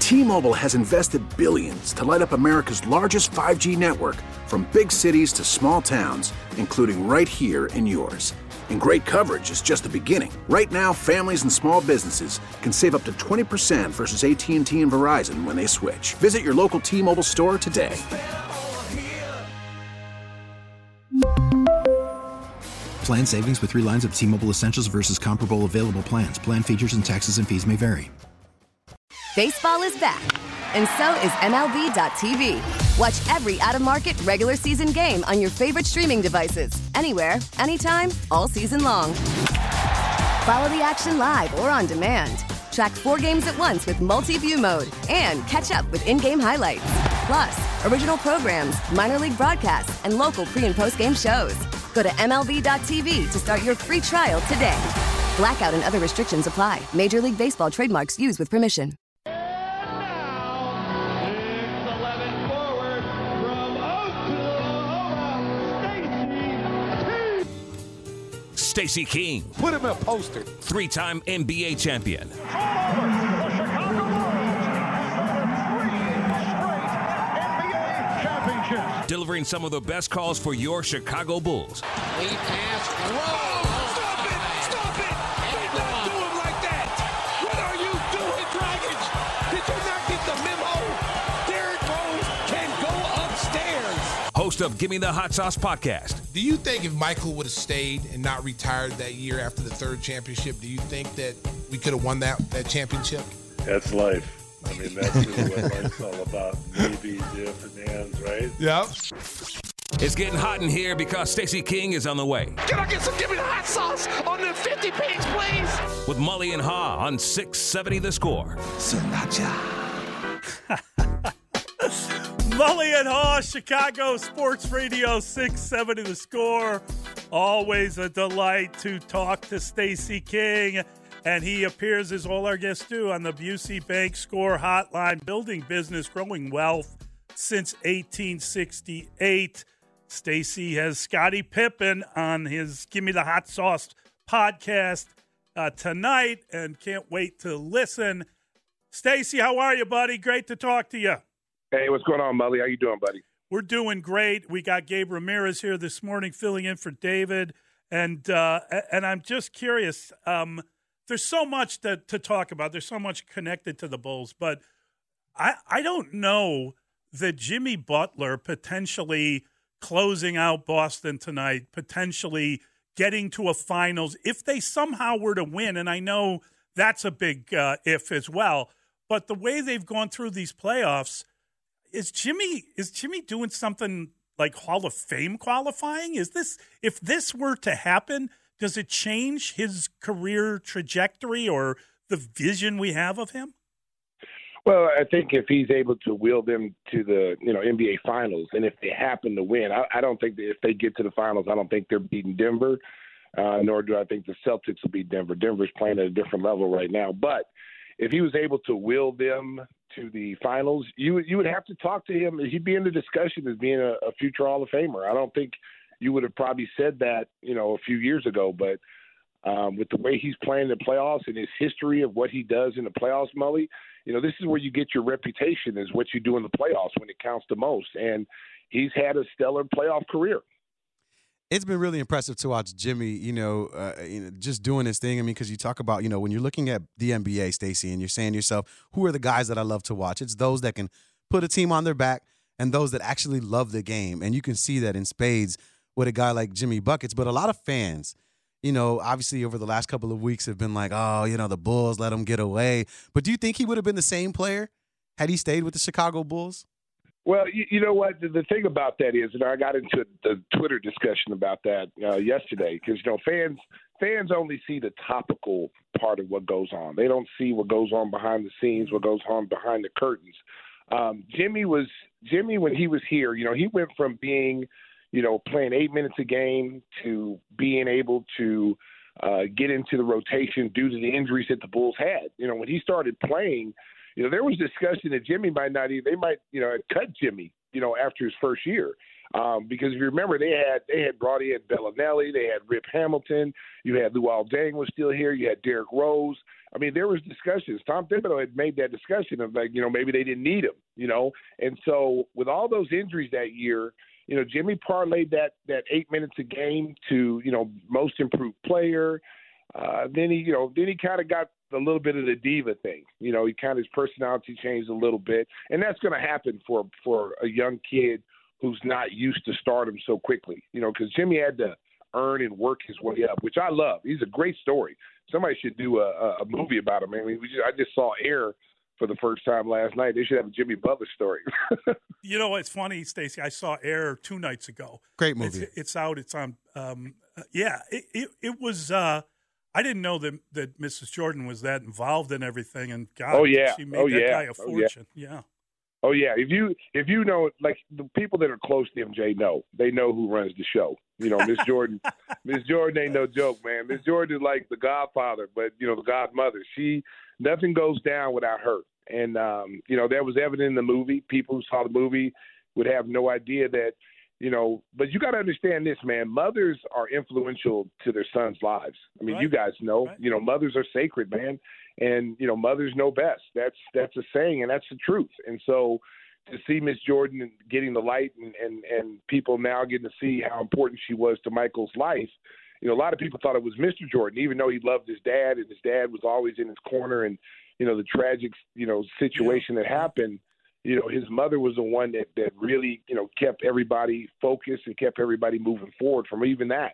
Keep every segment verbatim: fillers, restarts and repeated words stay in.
T-Mobile has invested billions to light up America's largest five G network, from big cities to small towns, including right here in yours. And great coverage is just the beginning. Right now, families and small businesses can save up to twenty percent versus A T and T and Verizon when they switch. Visit your local T-Mobile store today. Plan savings with three lines of T-Mobile Essentials versus comparable available plans. Plan features and taxes and fees may vary. Baseball is back, and so is M L B dot T V. Watch every out-of-market regular season game on your favorite streaming devices, anywhere, anytime, all season long. Follow the action live or on demand. Track four games at once with multi-view mode and catch up with in-game highlights. Plus, original programs, minor league broadcasts, and local pre- and post-game shows. Go to M L B dot T V to start your free trial today. Blackout and other restrictions apply. Major League Baseball trademarks used with permission. Stacey King. Put him in a poster. Three-time N B A champion. All over the Chicago Bulls. Three straight N B A championships. Delivering some of the best calls for your Chicago Bulls. Lead pass. Whoa! Stop it! Stop it! Do not do him like that! What are you doing, Dragic? Did you not get the memo? Derrick Rose can go upstairs. Host of Gimme the Hot Sauce podcast. Do you think if Michael would have stayed and not retired that year after the third championship, do you think that we could have won that, that championship? That's life. I mean, that's really what life's all about. Maybe, if, and ands, right? Yep. It's getting hot in here because Stacey King is on the way. Can I get some Gimme the Hot Sauce on the fifty page, please? With Mully and Ha on six seventy The Score. Mully and Ha, Chicago Sports Radio six seventy The Score. Always a delight to talk to Stacey King. And he appears, as all our guests do, on the Busey Bank Score Hotline, building business, growing wealth since eighteen sixty-eight. Stacey has Scottie Pippen on his Gimme the Hot Sauce podcast uh, tonight, and can't wait to listen. Stacey, how are you, buddy? Great to talk to you. Hey, what's going on, Mully? How you doing, buddy? We're doing great. We got Gabe Ramirez here this morning filling in for David, and uh, and I'm just curious. Um, there's so much to, to talk about. There's so much connected to the Bulls, but I I don't know that Jimmy Butler potentially closing out Boston tonight, potentially getting to a finals, if they somehow were to win, and I know that's a big uh, if as well, but the way they've gone through these playoffs, is Jimmy is Jimmy doing something like Hall of Fame qualifying? Is this, if this were to happen, does it change his career trajectory or the vision we have of him? Well, I think if he's able to wheel them to the, you know, N B A Finals, and if they happen to win, I, I don't think that if they get to the Finals, I don't think they're beating Denver, uh, nor do I think the Celtics will beat Denver. Denver's playing at a different level right now. But if he was able to wheel them to the Finals, you would you would have to talk to him. He'd be in the discussion as being a, a future Hall of Famer. I don't think you would have probably said that, you know, a few years ago, but um, with the way he's playing the playoffs and his history of what he does in the playoffs, Mully, you know, this is where you get your reputation, is what you do in the playoffs when it counts the most. And he's had a stellar playoff career. It's been really impressive to watch Jimmy, you know, uh, you know, just doing his thing. I mean, because you talk about, you know, when you're looking at the N B A, Stacey, and you're saying to yourself, who are the guys that I love to watch? It's those that can put a team on their back and those that actually love the game. And you can see that in spades with a guy like Jimmy Buckets. But a lot of fans, you know, obviously over the last couple of weeks have been like, oh, you know, the Bulls let him get away. But do you think he would have been the same player had he stayed with the Chicago Bulls? Well, you, you know what? The, the thing about that is, and I got into the Twitter discussion about that uh, yesterday, because, you know, fans fans only see the topical part of what goes on. They don't see what goes on behind the scenes, what goes on behind the curtains. Um, Jimmy was Jimmy when he was here. You know, he went from being, you know, playing eight minutes a game to being able to uh, get into the rotation due to the injuries that the Bulls had. You know, when he started playing, you know, there was discussion that Jimmy might not even, they might, you know, cut Jimmy, you know, after his first year. Um, because if you remember, they had they had brought in Bellinelli, they had Rip Hamilton, you had Luol Deng was still here, you had Derrick Rose. I mean, there was discussions. Tom Thibodeau had made that discussion of like, you know, maybe they didn't need him, you know. And so with all those injuries that year, you know, Jimmy parlayed that that eight minutes a game to, you know, most improved player. Uh, then he, you know, then he kind of got a little bit of the diva thing. You know, he kind of his personality changed a little bit, and that's going to happen for for a young kid who's not used to stardom so quickly. You know, because Jimmy had to earn and work his way up, which I love. He's a great story. Somebody should do a, a movie about him. I mean, we just, I just saw Air for the first time last night. They should have a Jimmy Butler story. You know, it's funny, Stacey. I saw Air two nights ago. Great movie. It's, it's out. It's on. Um, uh, yeah, it, it, it was. Uh, I didn't know that that Missus Jordan was that involved in everything. And God, oh yeah, she made oh that yeah, guy a fortune. Oh, yeah. yeah. Oh yeah, if you if you know, like the people that are close to M J know, they know who runs the show. You know, Miss Jordan, Miss Jordan ain't no joke, man. Miss Jordan is like the godfather, but you know the godmother. She nothing goes down without her, and um, you know that was evident in the movie. People who saw the movie would have no idea that, you know. But you got to understand this, man. Mothers are influential to their sons' lives. I mean, Right. you guys know, Right. you know, mothers are sacred, man. And, you know, mothers know best. That's that's a saying, and that's the truth. And so to see Miss Jordan getting the light and, and, and people now getting to see how important she was to Michael's life, you know, a lot of people thought it was Mister Jordan, even though he loved his dad and his dad was always in his corner and, you know, the tragic, you know, situation that happened. You know, his mother was the one that, that really, you know, kept everybody focused and kept everybody moving forward from even that.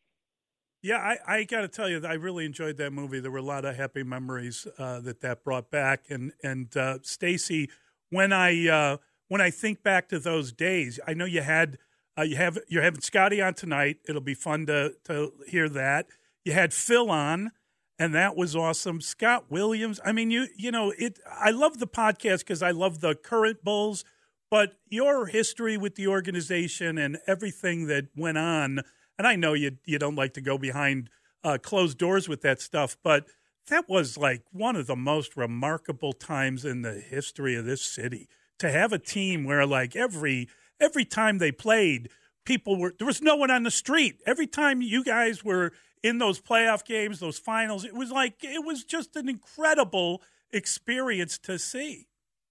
Yeah, I, I got to tell you, I really enjoyed that movie. There were a lot of happy memories uh, that that brought back. And and uh, Stacey, when I uh, when I think back to those days, I know you had uh, you have you're having Scotty on tonight. It'll be fun to to hear that. You had Phil on, and that was awesome. Scott Williams. I mean, you you know it. I love the podcast because I love the current Bulls, but your history with the organization and everything that went on. And I know you you don't like to go behind uh, closed doors with that stuff, but that was like one of the most remarkable times in the history of this city to have a team where like every every time they played, people were there was no one on the street. Every time you guys were in those playoff games, those finals, it was like it was just an incredible experience to see.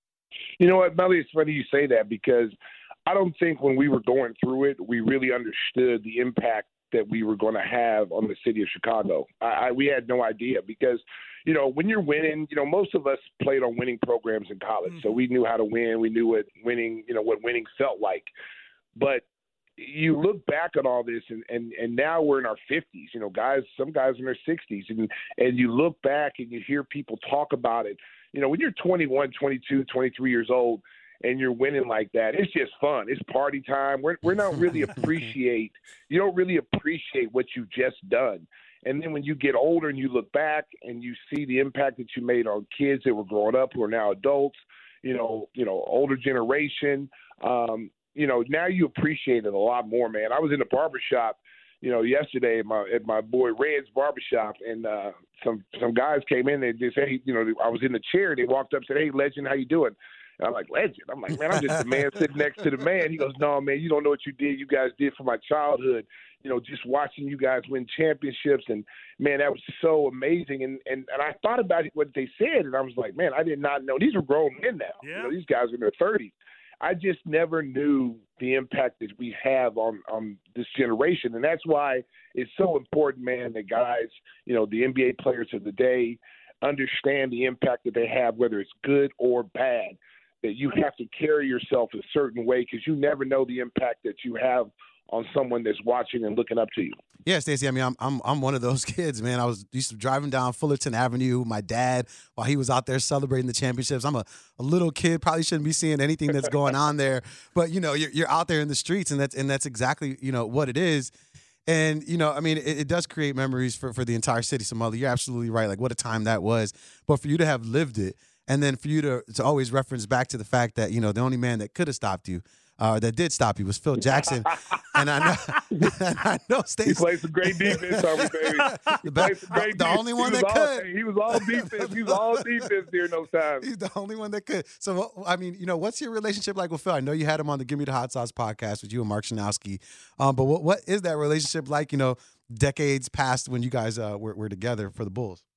You know what, Melly? It's funny you say that because I don't think when we were going through it, we really understood the impact that we were going to have on the city of Chicago. I, I, we had no idea because, you know, when you're winning, you know, most of us played on winning programs in college. Mm-hmm. So we knew how to win. We knew what winning, you know, what winning felt like. But you look back at all this and, and, and now we're in our fifties, you know, guys, some guys in their sixties. And, and you look back and you hear people talk about it. You know, when you're twenty-one, twenty-two, twenty-three years old, and you're winning like that, it's just fun. It's party time. We're we're not really appreciate. You don't really appreciate what you've just done. And then when you get older and you look back and you see the impact that you made on kids that were growing up who are now adults, you know, you know, older generation. Um, you know, now you appreciate it a lot more, man. I was in the barbershop, you know, yesterday at my at my boy Red's barbershop, and uh, some some guys came in and they said, hey, you know, I was in the chair. They walked up and said, hey, Legend, how you doing? I'm like, Legend. I'm like, man, I'm just the man sitting next to the man. He goes, no, man, you don't know what you did. You guys did for my childhood. You know, just watching you guys win championships. And, man, that was so amazing. And and, and I thought about what they said, and I was like, man, I did not know. These are grown men now. Yeah. You know, these guys are in their thirties. I just never knew the impact that we have on, on this generation. And that's why it's so important, man, that guys, you know, the N B A players of the day understand the impact that they have, whether it's good or bad. That you have to carry yourself a certain way because you never know the impact that you have on someone that's watching and looking up to you. Yeah, Stacey. I mean, I'm I'm I'm one of those kids, man. I was used to driving down Fullerton Avenue with my dad while he was out there celebrating the championships. I'm a, a little kid, probably shouldn't be seeing anything that's going on there, but you know, you're you're out there in the streets, and that's and that's exactly you know what it is. And, you know, I mean, it, it does create memories for, for the entire city. So, Mother, you're absolutely right. Like, what a time that was. But for you to have lived it, and then for you to, to always reference back to the fact that, you know, the only man that could have stopped you, uh, that did stop you, was Phil Jackson. and I know, and I know, Stacey. He played some great defense on me, baby. He played some great the defense. only one he that all, could. He was all defense. He was all defense during those times. He's the only one that could. So, I mean, you know, what's your relationship like with Phil? I know you had him on the Give Me the Hot Sauce podcast with you and Mark Shanowski. Um, but what what is that relationship like, you know, decades past when you guys uh, were, were together for the Bulls?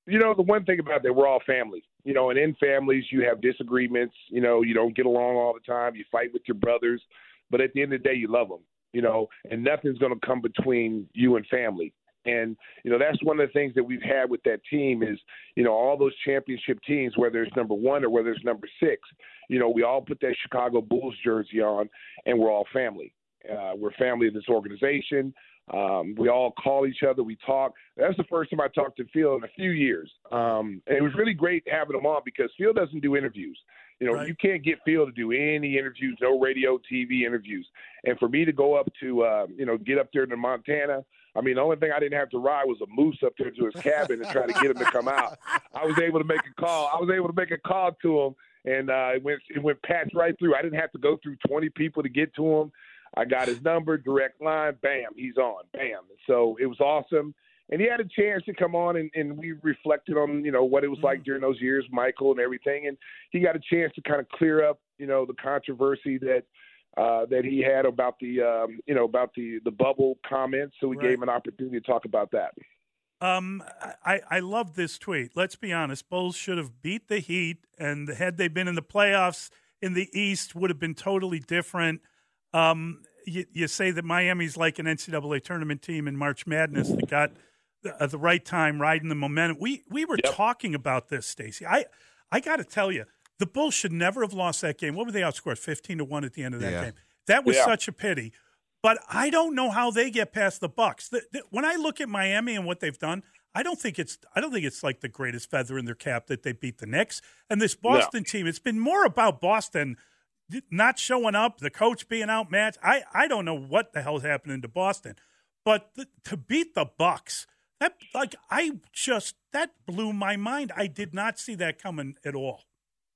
You know, the one thing about that, we're all family. You know, and in families, you have disagreements. You know, you don't get along all the time. You fight with your brothers. But at the end of the day, you love them, you know, and nothing's going to come between you and family. And, you know, that's one of the things that we've had with that team is, you know, all those championship teams, whether it's number one or whether it's number six, you know, we all put that Chicago Bulls jersey on, and we're all family. Uh, we're family of this organization. Um, we all call each other. We talk. That's the first time I talked to Phil in a few years. Um, and it was really great having him on because Phil doesn't do interviews. You know, right. You can't get Phil to do any interviews, no radio, T V interviews. And for me to go up to, uh, you know, get up there to Montana, I mean, the only thing I didn't have to ride was a moose up there to his cabin and try to get him to come out. I was able to make a call. I was able to make a call to him, and uh, it went it went patched right through. I didn't have to go through twenty people to get to him. I got his number, direct line, bam, he's on, bam. So it was awesome. And he had a chance to come on, and, and we reflected on, you know, what it was like during those years, Michael and everything. And he got a chance to kind of clear up, you know, the controversy that uh, that he had about the, um, you know, about the, the bubble comments. So we right. gave him an opportunity to talk about that. Um, I, I love this tweet. Let's be honest. Bulls should have beat the Heat, and had they been in the playoffs in the East, would have been totally different. Um, you, you say that Miami's like an N C double A tournament team in March Madness that got the, uh, the right time, riding the momentum. We we were yep. talking about this, Stacey. I I got to tell you, the Bulls should never have lost that game. What were they outscored? fifteen to one at the end of that yeah. game. That was yeah. such a pity. But I don't know how they get past the Bucks. The, the, when I look at Miami and what they've done, I don't think it's I don't think it's like the greatest feather in their cap that they beat the Knicks. And this Boston no. team, it's been more about Boston not showing up, the coach being outmatched. I, I don't know what the hell's happening to Boston. But th- to beat the Bucks, that like I just that blew my mind. I did not see that coming at all.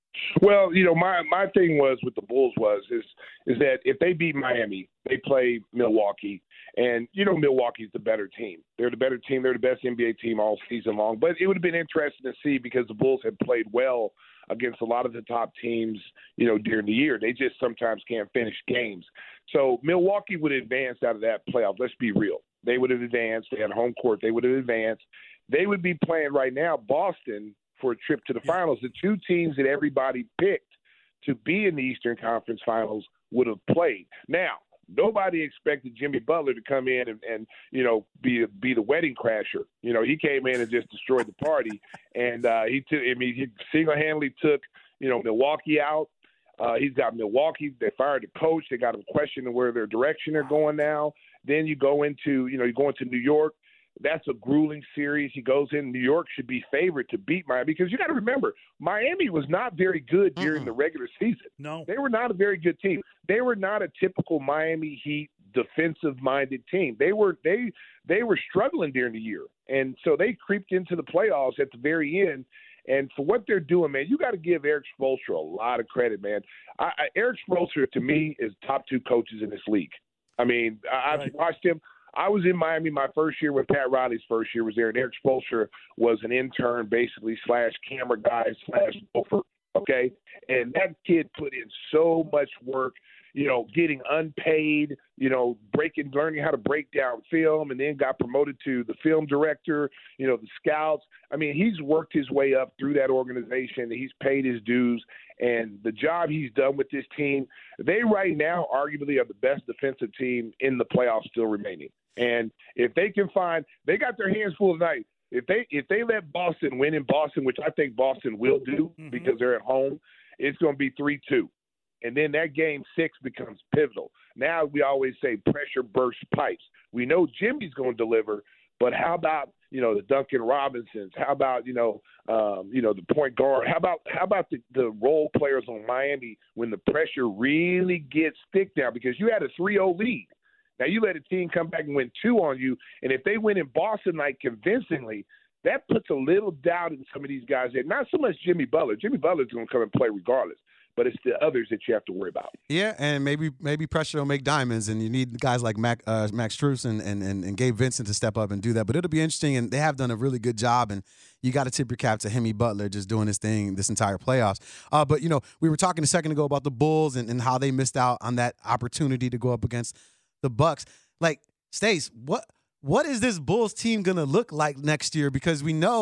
Well, you know, my, my thing was with the Bulls was is is that if they beat Miami, they play Milwaukee, and you know Milwaukee's the better team. They're the better team. They're the best N B A team all season long. But it would have been interesting to see because the Bulls had played well against a lot of the top teams, you know, during the year. They just sometimes can't finish games. So Milwaukee would have advanced out of that playoff. Let's be real. They would have advanced. They had home court. They would have advanced. They would be playing right now Boston for a trip to the finals. The two teams that everybody picked to be in the Eastern Conference Finals would have played. Now, nobody expected Jimmy Butler to come in and, and you know, be be the wedding crasher. You know, he came in and just destroyed the party, and uh, he took. I mean, he single-handedly took, you know, Milwaukee out. Uh, he's got Milwaukee. They fired the coach. They got him questioning where their direction they're going now. Then you go into, you know, you go into New York. That's a grueling series. He goes in. New York should be favored to beat Miami because you got to remember, Miami was not very good during mm-hmm. the regular season. No. They were not a very good team. They were not a typical Miami Heat defensive-minded team. They were they they were struggling during the year, and so they creeped into the playoffs at the very end. And for what they're doing, man, you got to give Eric Spoelstra a lot of credit, man. I, I, Eric Spoelstra, to me, is top two coaches in this league. I mean, I, I've right. watched him. I was in Miami my first year when Pat Riley's first year was there, and Eric Spoelstra was an intern, basically, slash camera guy, slash gopher, okay? And that kid put in so much work, you know, getting unpaid, you know, breaking, learning how to break down film, and then got promoted to the film director, you know, the scouts. I mean, he's worked his way up through that organization. He's paid his dues, and the job he's done with this team, they right now arguably are the best defensive team in the playoffs still remaining. And if they can find, they got their hands full tonight. If they if they let Boston win in Boston, which I think Boston will do mm-hmm. because they're at home, it's going to be three two. And then that game six becomes pivotal. Now we always say pressure bursts pipes. We know Jimmy's going to deliver, but how about, you know, the Duncan Robinsons? How about, you know, um, you know, the point guard? How about how about the, the role players on Miami when the pressure really gets thick now? Because you had a three oh lead. Now, you let a team come back and win two on you, and if they win in Boston like convincingly, that puts a little doubt in some of these guys there. Not so much Jimmy Butler. Jimmy Butler's going to come and play regardless, but it's the others that you have to worry about. Yeah, and maybe maybe pressure will make diamonds, and you need guys like Mac, uh, Max Strus and, and, and, and Gabe Vincent to step up and do that. But it'll be interesting, and they have done a really good job, and you got to tip your cap to Jimmy Butler just doing his thing this entire playoffs. Uh, but, you know, we were talking a second ago about the Bulls and, and how they missed out on that opportunity to go up against the Bucks. Like, Stace, what what is this Bulls team going to look like next year? Because we know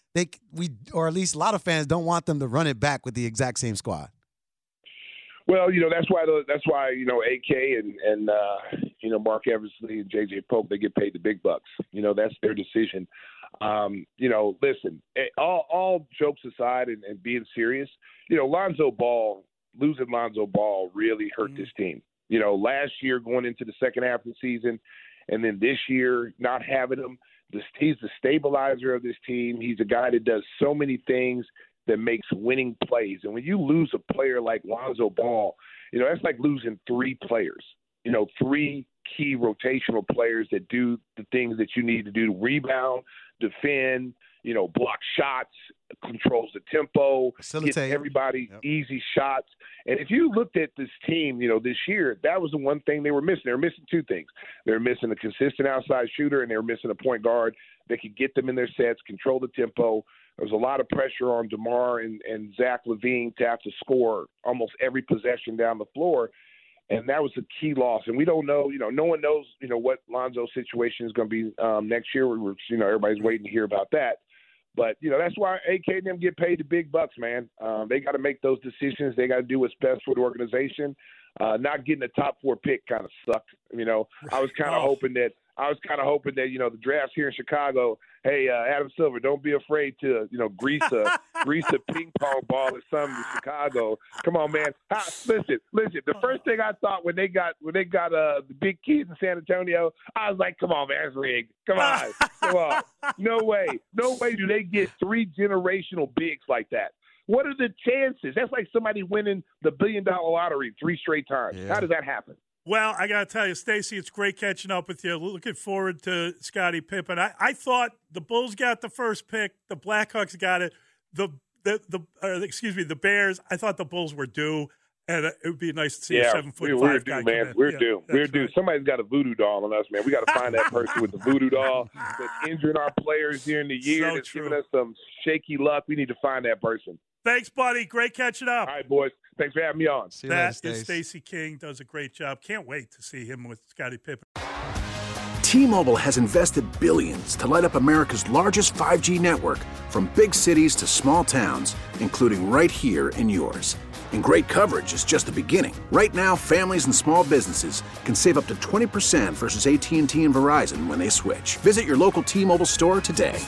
they we or at least a lot of fans don't want them to run it back with the exact same squad. Well, you know, that's why the, that's why you know A K and and uh, you know Mark Eversley and J J Pope, they get paid the big bucks. You know, that's their decision. Um, you know, listen, all all jokes aside and, and being serious, you know, Lonzo Ball, losing Lonzo Ball really hurt mm-hmm. this team. You know, last year going into the second half of the season, and then this year not having him, this, he's the stabilizer of this team. He's a guy that does so many things that makes winning plays. And when you lose a player like Lonzo Ball, you know, that's like losing three players, you know, three key rotational players that do the things that you need to do to rebound, defend, you know, block shots, controls the tempo, gets everybody yep. easy shots. And if you looked at this team, you know, this year, that was the one thing they were missing. They were missing two things. They were missing a consistent outside shooter, and they were missing a point guard that could get them in their sets, control the tempo. There was a lot of pressure on DeMar and, and Zach LaVine to have to score almost every possession down the floor. And that was a key loss. And we don't know, you know, no one knows, you know, what Lonzo's situation is going to be um, next year. We're, you know, everybody's waiting to hear about that. But, you know, that's why A K and them get paid the big bucks, man. Um, they got to make those decisions. They got to do what's best for the organization. Uh, not getting a top four pick kind of sucked. You know, I was kind of oh. hoping that I was kind of hoping that, you know, the drafts here in Chicago, hey, uh, Adam Silver, don't be afraid to, you know, grease a, grease a ping pong ball or something in Chicago. Come on, man. How, listen, listen. The first thing I thought when they got when they got uh, the big kids in San Antonio, I was like, come on, man, it's rigged. Come on. Come on. No way. No way do they get three generational bigs like that. What are the chances? That's like somebody winning the billion-dollar lottery three straight times. Yeah. How does that happen? Well, I got to tell you, Stacey, it's great catching up with you. Looking forward to Scottie Pippen. I, I thought the Bulls got the first pick. The Blackhawks got it. The the the uh, excuse me, the Bears. I thought the Bulls were due, and it would be nice to see yeah, a seven foot we, five we're guy due, man. come in. We're yeah, due. We're right. due. Somebody's got a voodoo doll on us, man. We got to find that person with the voodoo doll that's injuring our players during the year. So that's true. giving us some shaky luck. We need to find that person. Thanks, buddy. Great catching up. All right, boys. Thanks for having me on. See you that later, is Stacey King. Does a great job. Can't wait to see him with Scottie Pippen. T-Mobile has invested billions to light up America's largest five G network, from big cities to small towns, including right here in yours. And great coverage is just the beginning. Right now, families and small businesses can save up to twenty percent versus A T and T and Verizon when they switch. Visit your local T-Mobile store today.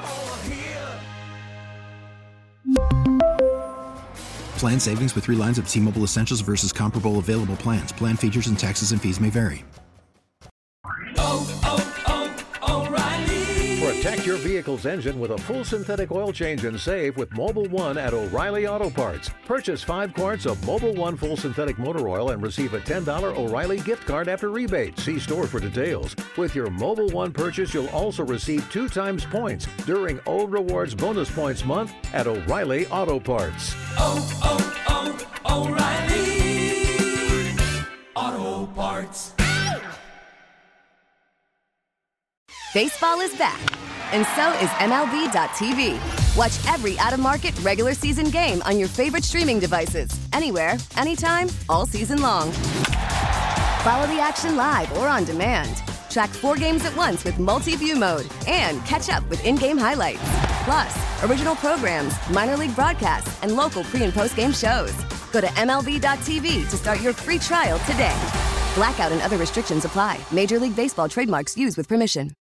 Plan savings with three lines of T-Mobile Essentials versus comparable available plans. Plan features and taxes and fees may vary. Oh, oh, oh, O'Reilly. Protect your vehicle's engine with a full synthetic oil change and save with Mobil one at O'Reilly Auto Parts. Purchase five quarts of Mobil one full synthetic motor oil and receive a ten dollars O'Reilly gift card after rebate. See store for details. With your Mobil one purchase, you'll also receive two times points during O Rewards Bonus Points Month at O'Reilly Auto Parts. Oh, oh, oh, O'Reilly Auto Parts. Baseball is back, and so is M L B dot T V. Watch every out-of-market regular season game on your favorite streaming devices, anywhere, anytime, all season long. Follow the action live or on demand. Track four games at once with multi-view mode and catch up with in-game highlights. Plus, original programs, minor league broadcasts, and local pre- and post-game shows. Go to M L B dot T V to start your free trial today. Blackout and other restrictions apply. Major League Baseball trademarks used with permission.